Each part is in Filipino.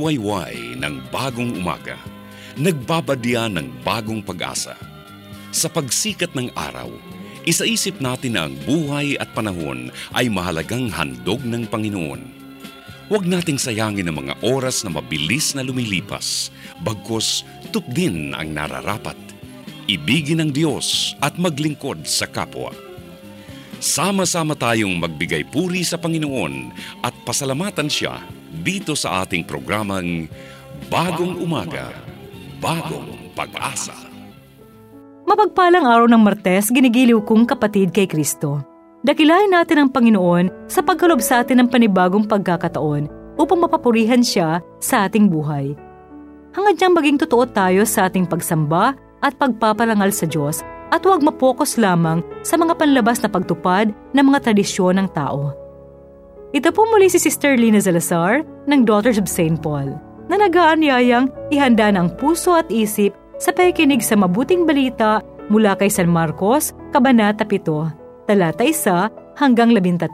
Nagwawayway ng bagong umaga, nagbabadya ng bagong pag-asa. Sa pagsikat ng araw, isaisip natin na ang buhay at panahon ay mahalagang handog ng Panginoon. Huwag nating sayangin ang mga oras na mabilis na lumilipas, bagkus tupdin ang nararapat. Ibigin ng Diyos at maglingkod sa kapwa. Sama-sama tayong magbigay puri sa Panginoon at pasalamatan Siya dito sa ating programang Bagong Umaga, Bagong Pag-asa. Mapagpalang araw ng Martes, ginigiliw kong kapatid kay Kristo. Dakilain natin ang Panginoon sa pagkalob sa atin ng panibagong pagkakataon upang mapapurihan Siya sa ating buhay. Hangad niyang maging totoo tayo sa ating pagsamba at pagpaparangal sa Diyos at huwag mapokus lamang sa mga panlabas na pagtupad ng mga tradisyon ng tao. Ito po muli si Sister Lina Salazar ng Daughters of St. Paul na nag-aanyayang ihanda ng puso at isip sa pakikinig sa mabuting balita mula kay San Marcos, Kabanata 7, talata 1 hanggang 13.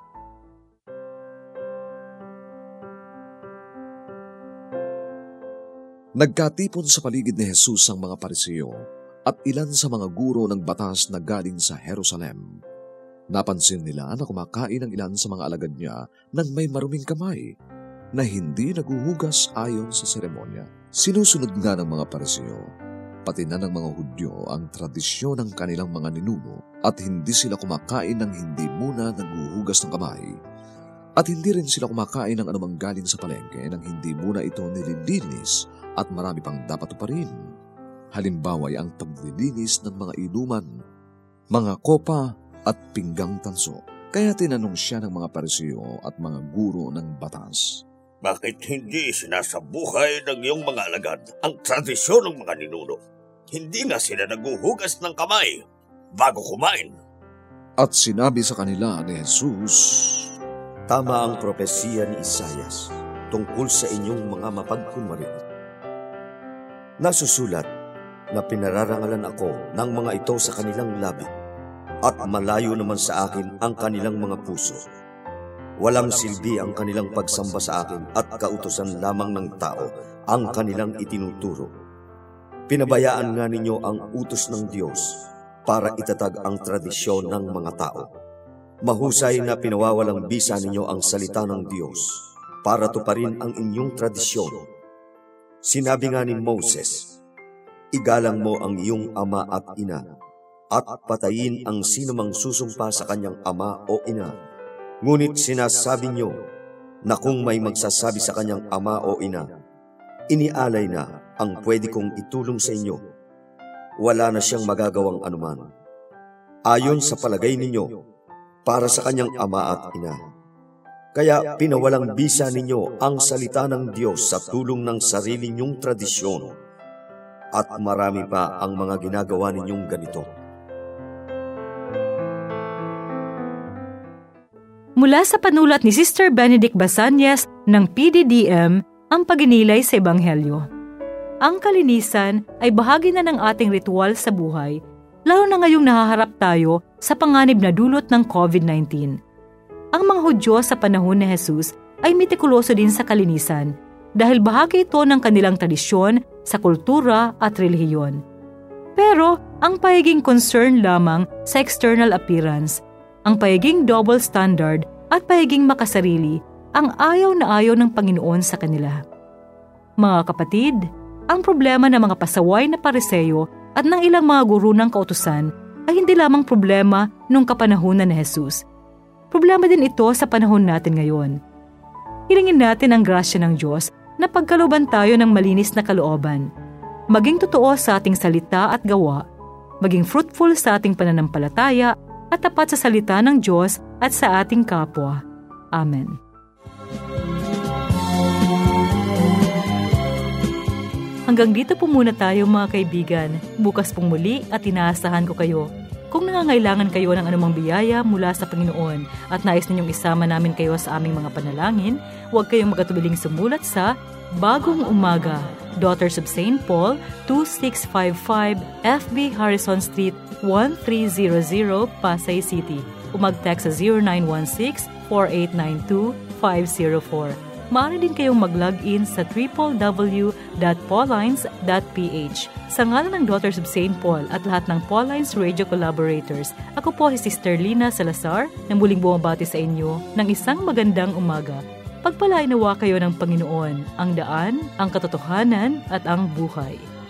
Nagkatipon sa paligid ni Jesus ang mga Pariseo at ilan sa mga guro ng batas na galing sa Jerusalem. Napansin nila na kumakain ang ilan sa mga alagad niya ng may maruming kamay na hindi naguhugas ayon sa seremonya. Sinusunod nga ng mga Pariseo, pati na ng mga Hudyo ang tradisyon ng kanilang mga ninuno at hindi sila kumakain ng hindi muna naguhugas ng kamay. At hindi rin sila kumakain ng anumang galing sa palengke nang hindi muna ito nililinis at marami pang dapat tuparin. Halimbawa ay ang paglilinis ng mga inuman, mga kopa at pinggang tanso. Kaya tinanong siya ng mga Pariseo at mga guro ng batas, bakit hindi sinasabuhay ng iyong mga alagad ang tradisyon ng mga ninuno? Hindi nga sila naguhugas ng kamay bago kumain. At sinabi sa kanila ni Jesus, tama ang propesiya ni Isaias tungkol sa inyong mga mapagkunwaring. Nasusulat na pinararangalan ako ng mga ito sa kanilang labi at malayo naman sa akin ang kanilang mga puso. Walang silbi ang kanilang pagsamba sa akin at kautusan lamang ng tao ang kanilang itinuturo. Pinabayaan nga ninyo ang utos ng Diyos para itatag ang tradisyon ng mga tao. Mahusay na pinawawalang bisa ninyo ang salita ng Diyos para tuparin ang inyong tradisyon. Sinabi nga ni Moses, igalang mo ang iyong ama at ina at patayin ang sinumang susumpa sa kanyang ama o ina. Ngunit sinasabi niyo na kung may magsasabi sa kanyang ama o ina, inialay na ang pwede kong itulong sa inyo. Wala na siyang magagawang anuman. Ayon sa palagay ninyo, para sa kanyang ama at ina. Kaya pinawalang bisa ninyo ang salita ng Diyos sa tulong ng sarili ninyong tradisyon. At marami pa ang mga ginagawa ninyong ganito. Mula sa panulat ni Sister Benedict Basanyas ng PDDM, ang paginilay sa Ebanghelyo. Ang kalinisan ay bahagi na ng ating ritual sa buhay, lalo na ngayong nahaharap tayo sa panganib na dulot ng COVID-19. Ang mga Hudyo sa panahon ni Jesus ay mitikuloso din sa kalinisan dahil bahagi ito ng kanilang tradisyon sa kultura at relihiyon. Pero ang pagiging concern lamang sa external appearance, ang pagiging double standard at pagiging makasarili ang ayaw na ayaw ng Panginoon sa kanila. Mga kapatid, ang problema ng mga pasaway na Pariseo at ng ilang mga guro ng kautusan ay hindi lamang problema nung kapanahunan ni Jesus. Problema din ito sa panahon natin ngayon. Hilingin natin ang grasya ng Diyos na pagkalooban tayo ng malinis na kalooban, maging totoo sa ating salita at gawa, maging fruitful sa ating pananampalataya at tapat sa salita ng Diyos at sa ating kapwa. Amen. Hanggang dito po muna tayo mga kaibigan. Bukas pong muli at inaasahan ko kayo. Kung nangangailangan kayo ng anumang biyaya mula sa Panginoon at nais ninyong isama namin kayo sa aming mga panalangin, huwag kayong magatubiling sumulat sa Bagong Umaga, Daughters of St. Paul, 2655 FB Harrison Street, 1300 Pasay City. O mag-text sa 0916-4892-504. maaari din kayong mag-log in sa www.paulines.ph. Sa ngalan ng Daughters of St. Paul at lahat ng Paulines Radio Collaborators, ako po si Sister Lina Salazar na muling bumabati sa inyo ng isang magandang umaga. Pagpalain nawa kayo ng Panginoon, ang daan, ang katotohanan at ang buhay.